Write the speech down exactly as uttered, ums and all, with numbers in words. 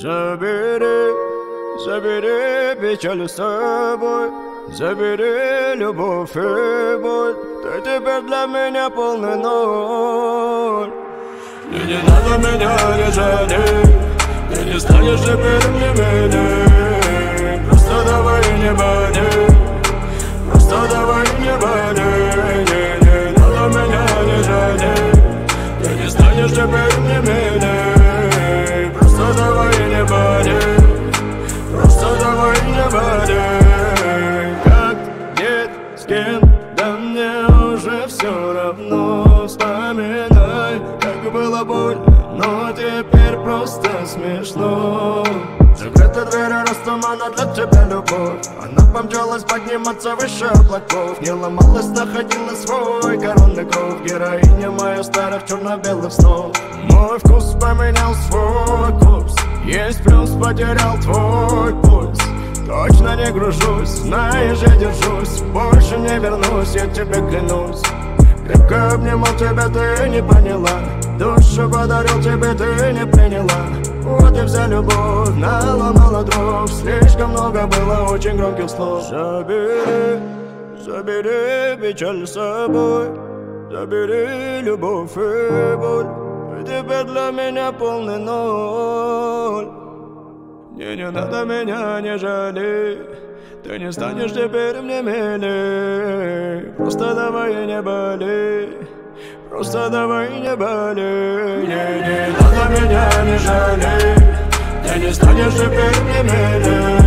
Забери, забери печаль с собой, забери любовь и боль. Ты теперь для меня полный ноль. И не надо меня не жалеть, ты не станешь теперь мне милей. Просто давай не болей, просто давай не болей. Не, не надо меня не жалеть, ты не станешь теперь мне милей. Просто давай не болей, просто давай не болей. Как, где, с кем, да мне уже все равно. Вспоминай, как было больно, но теперь просто смешно. Закрыта дверь, раз тумана для тебя любовь. Она помчалась подниматься выше облаков. Не ломалась, находила свой коронный кров. Героиня моя старых черно-белых снов. Мой вкус поменял свой курс. Есть плюс, потерял твой пульс. Точно не гружусь, знаешь, я держусь. Больше не вернусь, я тебе клянусь. Крепко обнимал тебя, ты не поняла. Душу подарил тебе, ты не приняла. Вот и вся любовь наломала дров. Слишком много было очень громких слов. Забери, забери печаль с собой, забери любовь и боль. И теперь для меня полный ноль. Не, не надо меня не жалей, ты не станешь теперь мне милей. Просто давай не болей, просто давай не болей. Не, не надо меня не жалей, ты не станешь теперь мне милей.